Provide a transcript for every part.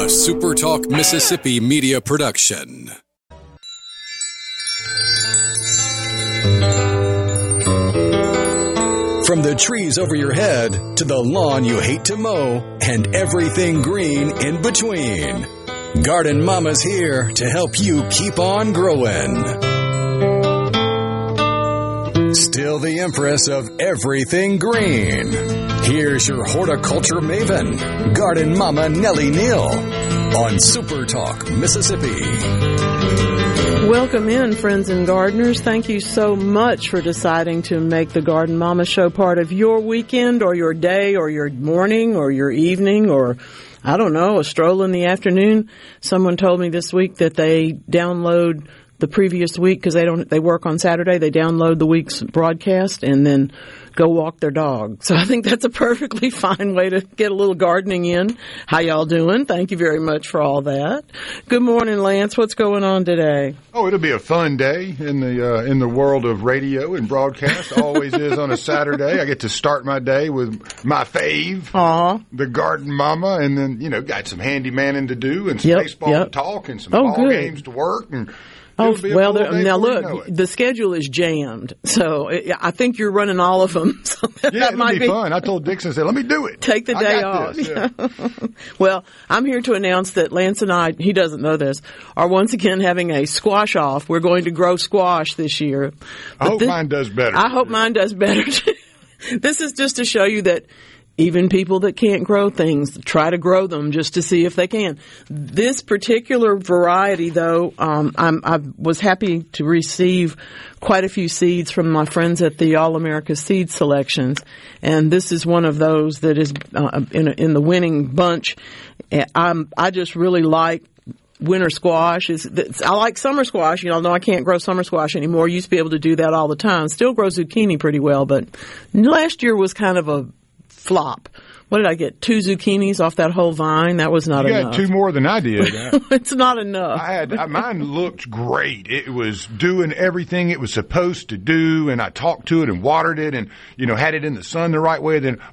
SuperTalk Mississippi media production. From the trees over your head to the lawn you hate to mow and everything green in between, Garden Mama's here to help you keep on growing. Still the empress of everything green. Here's your horticulture maven, Garden Mama Nellie Neal, on SuperTalk Mississippi. Welcome in, friends and gardeners. Thank you so much for deciding to make the Garden Mama Show part of your weekend or your day or your morning or your evening or, I don't know, a stroll in the afternoon. Someone told me this week that they download the previous week because they work on Saturday. They download the week's broadcast and then go walk their dog. So I think that's a perfectly fine way to get a little gardening in. How y'all doing? Thank you very much for all that. Good morning, Lance. What's going on today? Oh, it'll be a fun day in the world of radio and broadcast. Always is on a Saturday. I get to start my day with my fave, the Garden Mama, and then got some handymanning to do and some baseball to talk and some ball games to work and. Oh, well, now look, the schedule is jammed, so I think you're running all of them. So that might be fun. I told Dixon, I said, let me do it. Take the day off. Yeah. Well, I'm here to announce that Lance and I, he doesn't know this, are once again having a squash off. We're going to grow squash this year. I hope mine does better. I hope mine does better, too. This is just to show you that even people that can't grow things try to grow them just to see if they can. This particular variety, though, I was happy to receive quite a few seeds from my friends at the All-America Seed Selections, and this is one of those that is in the winning bunch. I just really like winter squash. I like summer squash. Although I can't grow summer squash anymore. Used to be able to do that all the time. Still grow zucchini pretty well, but last year was kind of a flop. What did I get? 2 zucchinis off that whole vine? That was not enough. You got 2 more than I did. It's not enough. Mine looked great. It was doing everything it was supposed to do, and I talked to it and watered it and, had it in the sun the right way. Then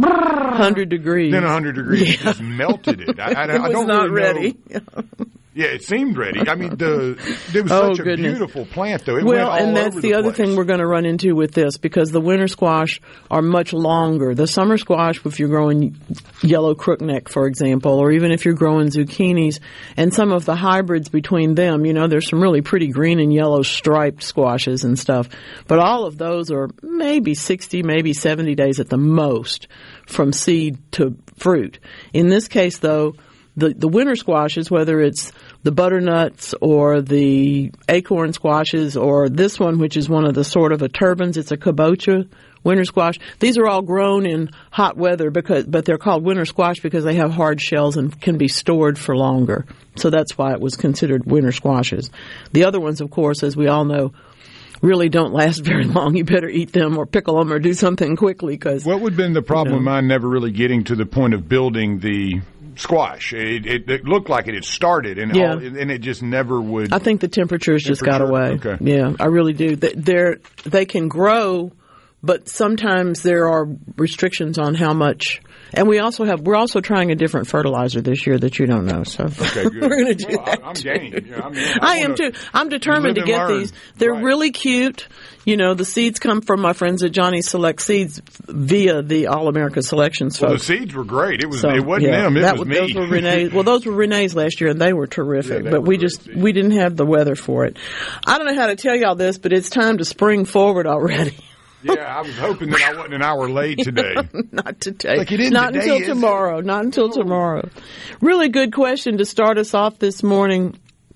100 degrees. Then 100 degrees. It just melted it. I don't not really ready. Yeah, it seemed ready. I mean, it was such a beautiful plant, though. It went all and that's over the other place. thing we're going to run into with this, because the winter squash are much longer. The summer squash, if you're growing yellow crookneck, for example, or even if you're growing zucchinis, and some of the hybrids between them, there's some really pretty green and yellow striped squashes and stuff. But all of those are maybe 60, maybe 70 days at the most from seed to fruit. In this case, though, the winter squashes, whether it's the butternuts or the acorn squashes or this one, which is one of the sort of a turbans, it's a kabocha winter squash. These are all grown in hot weather but they're called winter squash because they have hard shells and can be stored for longer. So that's why it was considered winter squashes. The other ones, of course, as we all know, really don't last very long. You better eat them or pickle them or do something quickly. What would have been the problem with mine never really getting to the point of building the squash? It looked like it had started, and it just never would. I think the temperatures just got away. Okay. Yeah, I really do. They can grow, but sometimes there are restrictions on how much. And we're also trying a different fertilizer this year that you don't know. So okay, good. We're going to do that. I'm game. I am too. I'm determined to get these. They're really cute. The seeds come from my friends at Johnny Select Seeds via the All-America Selections folks. Well, the seeds were great. It wasn't them. It was me. Those were Renee's. Well, those were Renee's last year, and they were terrific. Yeah, but we didn't have the weather for it. I don't know how to tell y'all this, but it's time to spring forward already. Yeah, I was hoping that I wasn't an hour late today. Not today. Not until tomorrow. Not until tomorrow. Really good question to start us off this morning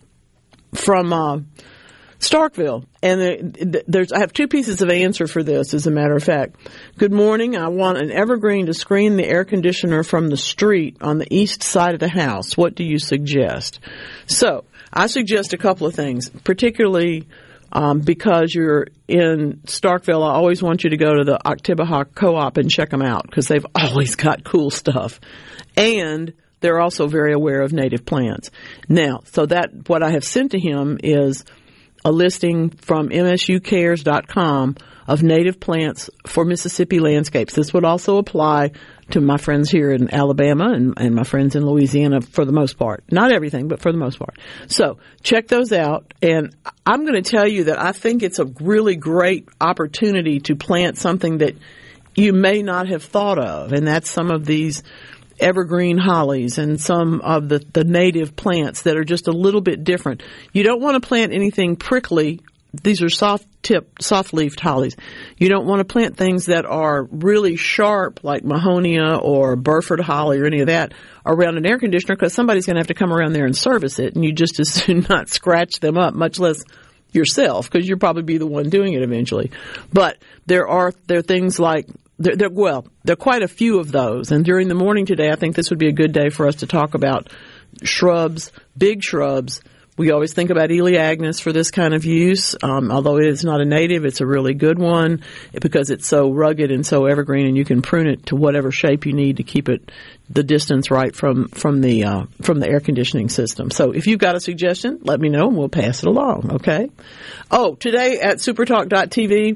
from Starkville. And I have 2 pieces of answer for this, as a matter of fact. Good morning. I want an evergreen to screen the air conditioner from the street on the east side of the house. What do you suggest? So I suggest a couple of things, particularly because you're in Starkville. I always want you to go to the Oktibbeha Co-op and check them out because they've always got cool stuff. And they're also very aware of native plants. Now, so that what I have sent to him is a listing from msucares.com of native plants for Mississippi landscapes. This would also apply to my friends here in Alabama and my friends in Louisiana for the most part. Not everything, but for the most part. So check those out. And I'm going to tell you that I think it's a really great opportunity to plant something that you may not have thought of, and that's some of these evergreen hollies and some of the native plants that are just a little bit different. You don't want to plant anything prickly. These are soft-leafed hollies. You don't want to plant things that are really sharp, like Mahonia or Burford holly or any of that, around an air conditioner, because somebody's going to have to come around there and service it, and you just as soon not scratch them up, much less yourself, because you'll probably be the one doing it eventually. But there are things like there are quite a few of those, and during the morning today, I think this would be a good day for us to talk about shrubs, big shrubs. We always think about Elaeagnus for this kind of use. Although it is not a native, it's a really good one because it's so rugged and so evergreen, and you can prune it to whatever shape you need to keep it the distance right from the air conditioning system. So if you've got a suggestion, let me know and we'll pass it along. Okay. Oh, today at supertalk.tv,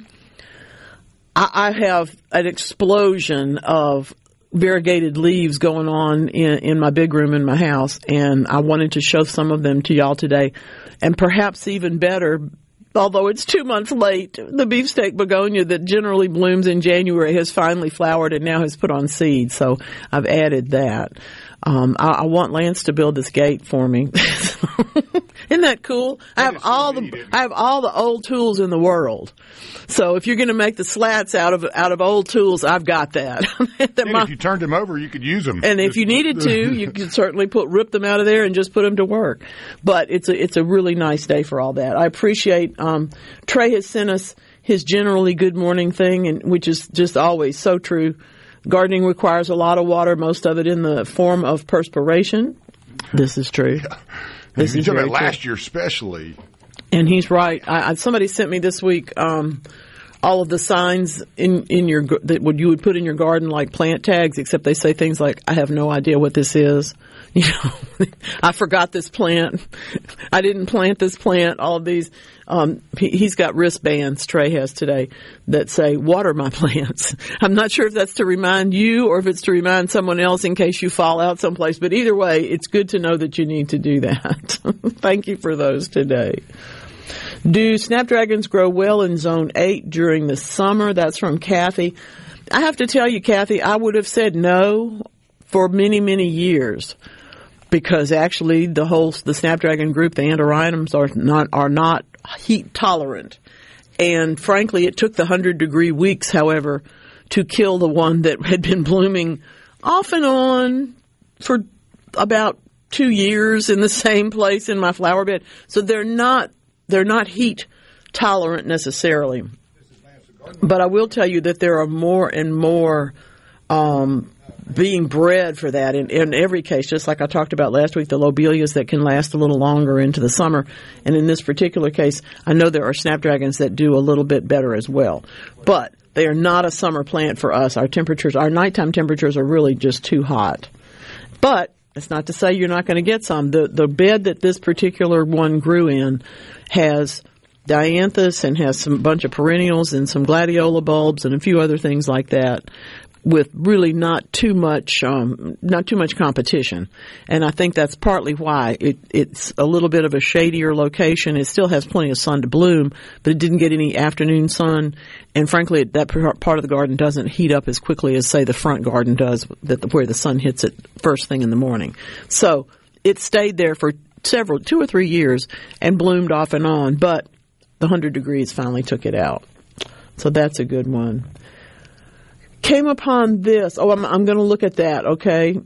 I have an explosion of variegated leaves going on in my big room in my house, and I wanted to show some of them to y'all today. And perhaps even better, although it's 2 months late, the beefsteak begonia that generally blooms in January has finally flowered and now has put on seed. So I've added that. I want Lance to build this gate for me. Isn't that cool? I have all the old tools in the world. So if you're going to make the slats out of old tools, I've got that. If you turned them over, you could use them. And if you needed to, you could certainly rip them out of there and just put them to work. But it's a really nice day for all that. I appreciate Trey has sent us his generally good morning thing, and which is just always so true. Gardening requires a lot of water, most of it in the form of perspiration. This is true. Yeah. This is very true. Last year especially. And he's right. Somebody sent me this week all of the signs in your that you would put in your garden, like plant tags, except they say things like, I have no idea what this is. You know, I forgot this plant. I didn't plant this plant. All of these. He's got wristbands, Trey has today, that say, water my plants. I'm not sure if that's to remind you or if it's to remind someone else in case you fall out someplace. But either way, it's good to know that you need to do that. Thank you for those today. Do snapdragons grow well in zone 8 during the summer? That's from Kathy. I have to tell you, Kathy, I would have said no for many, many years. Because actually the snapdragon group, the Antirrhinums, are not heat tolerant. And frankly, it took the 100-degree weeks, however, to kill the one that had been blooming off and on for about 2 years in the same place in my flower bed. So they're not heat tolerant necessarily. But I will tell you that there are more and more being bred for that in every case, just like I talked about last week, the lobelias that can last a little longer into the summer. And in this particular case, I know there are snapdragons that do a little bit better as well. But they are not a summer plant for us. Our nighttime temperatures are really just too hot. But it's not to say you're not going to get some. The bed that this particular one grew in has dianthus and has some bunch of perennials and some gladiola bulbs and a few other things like that, with really not too much competition. And I think that's partly why it's a little bit of a shadier location. It still has plenty of sun to bloom, but it didn't get any afternoon sun. And frankly, that part of the garden doesn't heat up as quickly as, say, the front garden does, where the sun hits it first thing in the morning. So it stayed there for 2 or 3 years and bloomed off and on, but the 100 degrees finally took it out. So that's a good one. Came upon this. Oh, I'm going to look at that, okay?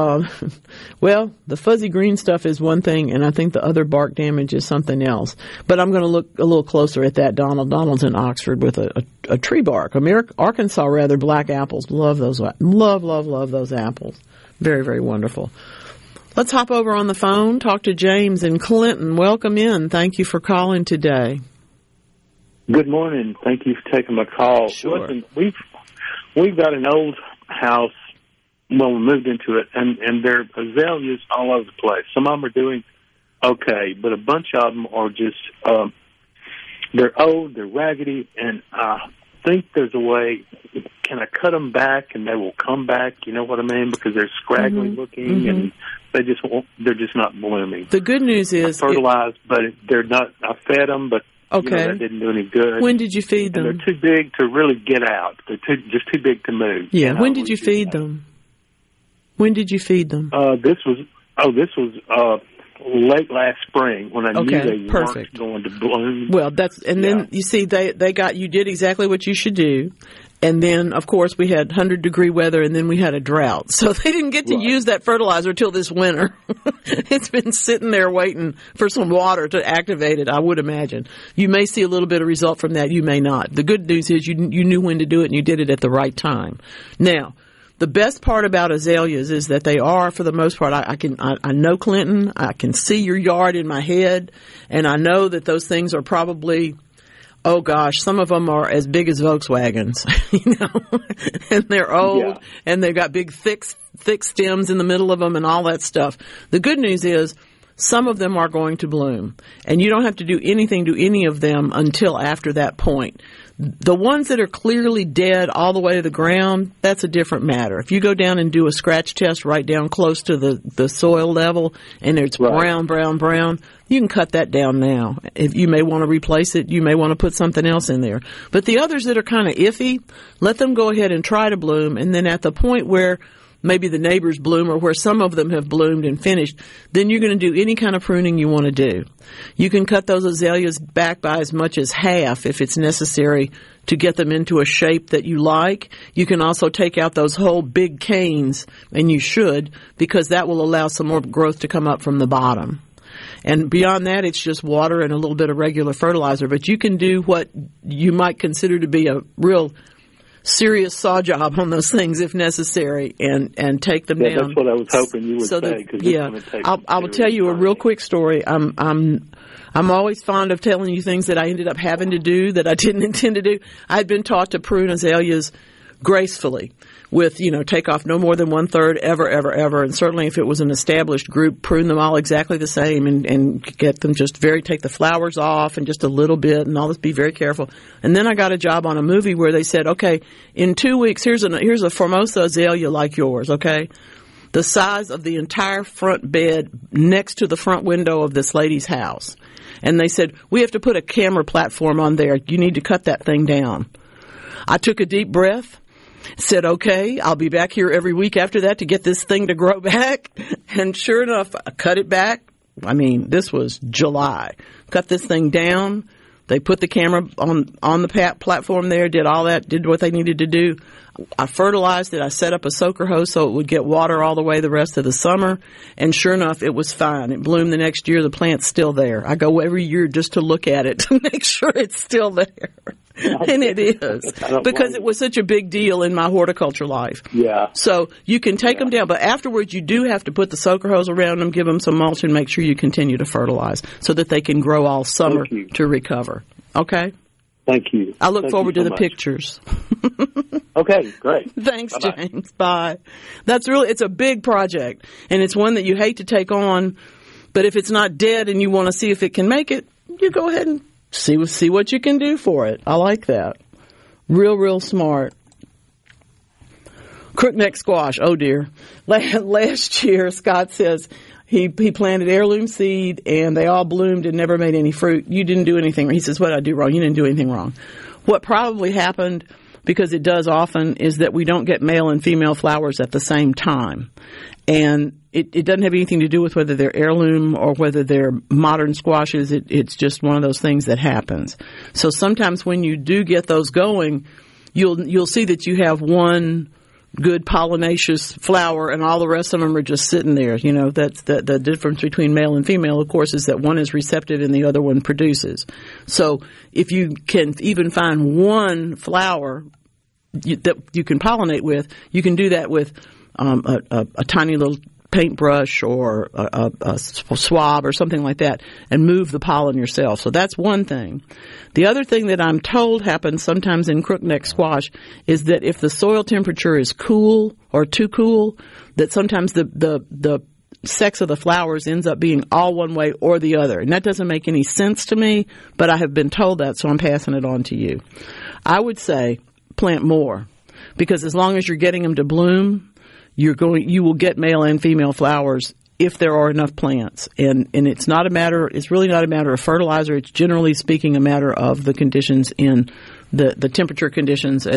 Well, the fuzzy green stuff is one thing, and I think the other bark damage is something else. But I'm going to look a little closer at that, Donald. Donald's in Oxford with a tree bark. Arkansas, rather, black apples. Love those. Love those apples. Very, very wonderful. Let's hop over on the phone, talk to James in Clinton. Welcome in. Thank you for calling today. Good morning. Thank you for taking my call. Sure. Listen, we've got an old house. Well, we moved into it, and there are azaleas all over the place. Some of them are doing okay, but a bunch of them are just they're old, they're raggedy, and I think there's a way. Can I cut them back and they will come back? You know what I mean? Because they're scraggly looking and they're just not blooming. The good news is fertilized, but they're not. I fed them, but that didn't do any good. When did you feed them? And they're too big to really get out. They're just too big to move. Yeah. When did you feed them? When did you feed them? This was late last spring when I knew they weren't going to bloom. Well, then you see you did exactly what you should do. And then, of course, we had 100-degree weather, and then we had a drought. So they didn't get to use that fertilizer till this winter. It's been sitting there waiting for some water to activate it, I would imagine. You may see a little bit of result from that. You may not. The good news is you knew when to do it, and you did it at the right time. Now, the best part about azaleas is that they are, for the most part, I know Clinton. I can see your yard in my head, and I know that those things are probably, oh gosh, some of them are as big as Volkswagens, and they're old, and they've got big, thick stems in the middle of them and all that stuff. The good news is some of them are going to bloom, and you don't have to do anything to any of them until after that point. The ones that are clearly dead all the way to the ground, that's a different matter. If you go down and do a scratch test right down close to the soil level and it's brown, you can cut that down now. If you may want to replace it, you may want to put something else in there. But the others that are kind of iffy, let them go ahead and try to bloom, and then at the point where maybe the neighbors bloom or where some of them have bloomed and finished, then you're going to do any kind of pruning you want to do. You can cut those azaleas back by as much as half if it's necessary to get them into a shape that you like. You can also take out those whole big canes, and you should, because that will allow some more growth to come up from the bottom. And beyond that, it's just water and a little bit of regular fertilizer. But you can do what you might consider to be a real serious saw job on those things if necessary, and take them down. That's what I was hoping you would say. I will tell you a real quick story. I'm always fond of telling you things that I ended up having to do that I didn't intend to do. I had been taught to prune azaleas gracefully with, take off no more than 1/3 ever. And certainly if it was an established group, prune them all exactly the same and get them take the flowers off and just a little bit and all this, be very careful. And then I got a job on a movie where they said, okay, in 2 weeks, here's a Formosa azalea like yours, okay? The size of the entire front bed next to the front window of this lady's house. And they said, we have to put a camera platform on there. You need to cut that thing down. I took a deep breath. Said, okay, I'll be back here every week after that to get this thing to grow back. And sure enough, I cut it back. I mean, this was July. Cut this thing down. They put the camera on the platform there, did all that, did what they needed to do. I fertilized it. I set up a soaker hose so it would get water all the way the rest of the summer. And sure enough, it was fine. It bloomed the next year. The plant's still there. I go every year just to look at it to make sure it's still there. And it is, because it was such a big deal in my horticulture life. Yeah. So you can take them down, but afterwards you do have to put the soaker hose around them, give them some mulch, and make sure you continue to fertilize so that they can grow all summer to recover. Okay? Thank you. I look forward to the pictures. Okay, great. Thanks, Bye-bye. James. Bye. It's a big project, and it's one that you hate to take on, but if it's not dead and you want to see if it can make it, you go ahead and see what you can do for it. I like that. Real smart. Crookneck squash. Oh dear. Last year, Scott says he planted heirloom seed and they all bloomed and never made any fruit. You didn't do anything. He says, what did I do wrong? You didn't do anything wrong. What probably happened, because it does often, is that we don't get male and female flowers at the same time. And it doesn't have anything to do with whether they're heirloom or whether they're modern squashes. It's just one of those things that happens. So sometimes when you do get those going, you'll see that you have one good pollinaceous flower and all the rest of them are just sitting there. That's the difference between male and female, of course, is that one is receptive and the other one produces. So if you can even find one flower that you can pollinate with, you can do that with a tiny little paintbrush or a swab or something like that and move the pollen yourself. So that's one thing. The other thing that I'm told happens sometimes in crookneck squash is that if the soil temperature is cool or too cool, that sometimes the sex of the flowers ends up being all one way or the other. And that doesn't make any sense to me, but I have been told that, so I'm passing it on to you. I would say plant more, because as long as you're getting them to bloom, you will get male and female flowers if there are enough plants. And it's really not a matter of fertilizer. It's generally speaking a matter of the conditions in the temperature conditions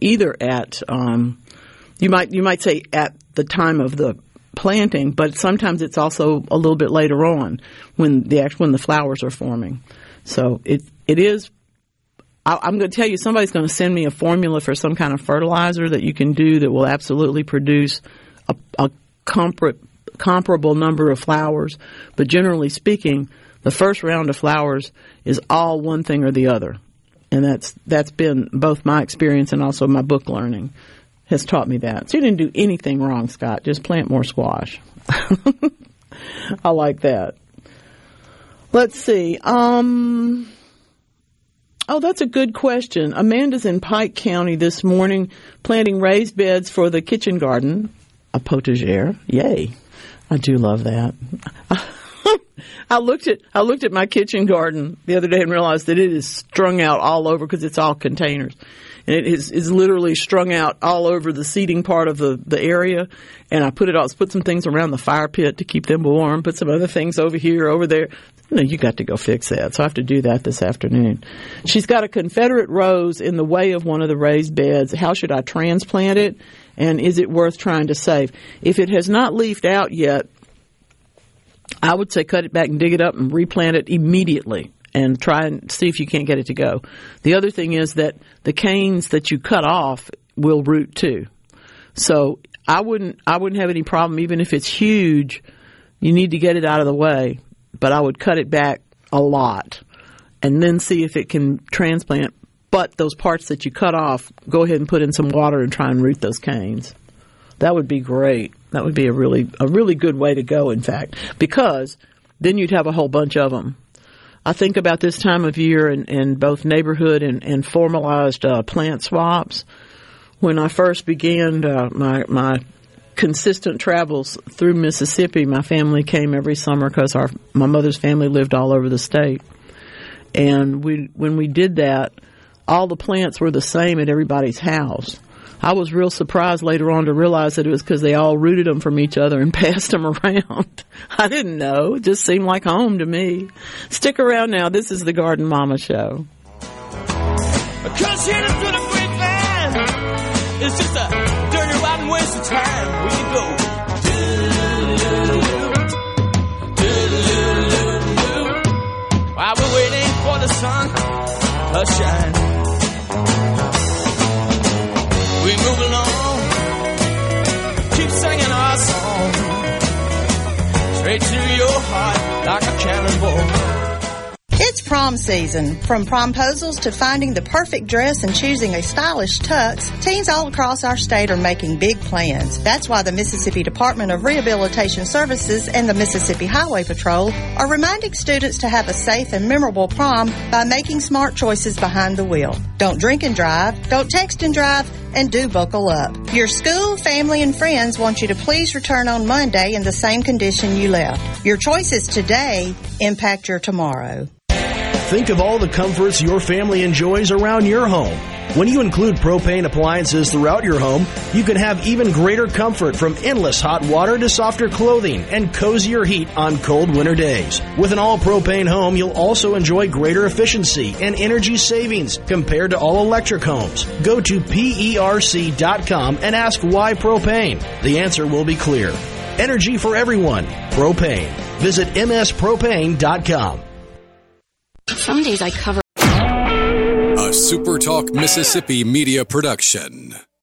you might say at the time of the planting, but sometimes it's also a little bit later on when the flowers are forming. So it is. I'm going to tell you, somebody's going to send me a formula for some kind of fertilizer that you can do that will absolutely produce a comparable number of flowers. But generally speaking, the first round of flowers is all one thing or the other. And that's been both my experience and also my book learning has taught me that. So you didn't do anything wrong, Scott. Just plant more squash. I like that. Let's see. Oh, that's a good question. Amanda's in Pike County this morning planting raised beds for the kitchen garden, a potager. Yay. I do love that. I looked at my kitchen garden the other day and realized that it is strung out all over because it's all containers. And it is literally strung out all over the seating part of the area. And I put some things around the fire pit to keep them warm, put some other things over here, over there. No, you got to go fix that. So I have to do that this afternoon. She's got a Confederate rose in the way of one of the raised beds. How should I transplant it? And is it worth trying to save? If it has not leafed out yet, I would say cut it back and dig it up and replant it immediately and try and see if you can't get it to go. The other thing is that the canes that you cut off will root too. So I wouldn't have any problem even if it's huge. You need to get it out of the way. But I would cut it back a lot and then see if it can transplant. But those parts that you cut off, go ahead and put in some water and try and root those canes. That would be great. That would be a really good way to go, in fact, because then you'd have a whole bunch of them. I think about this time of year and both neighborhood and formalized plant swaps. When I first began my consistent travels through Mississippi, my family came every summer because my mother's family lived all over the state. And when we did that, all the plants were the same at everybody's house. I was real surprised later on to realize that it was because they all rooted them from each other and passed them around. I didn't know. It just seemed like home to me. Stick around now. This is the Garden Mama Show. Because here to the great land, it's just a dirty, rotten waste of time. We can go. While we're waiting for the sun to shine, we move along, keep singing our song, straight to your heart like a cannonball. It's prom season. From promposals to finding the perfect dress and choosing a stylish tux, teens all across our state are making big plans. That's why the Mississippi Department of Rehabilitation Services and the Mississippi Highway Patrol are reminding students to have a safe and memorable prom by making smart choices behind the wheel. Don't drink and drive, don't text and drive, and do buckle up. Your school, family, and friends want you to please return on Monday in the same condition you left. Your choices today impact your tomorrow. Think of all the comforts your family enjoys around your home. When you include propane appliances throughout your home, you can have even greater comfort, from endless hot water to softer clothing and cozier heat on cold winter days. With an all-propane home, you'll also enjoy greater efficiency and energy savings compared to all-electric homes. Go to PERC.com and ask why propane. The answer will be clear. Energy for everyone. Propane. Visit MSPropane.com. Some days I cover. A SuperTalk Mississippi media production.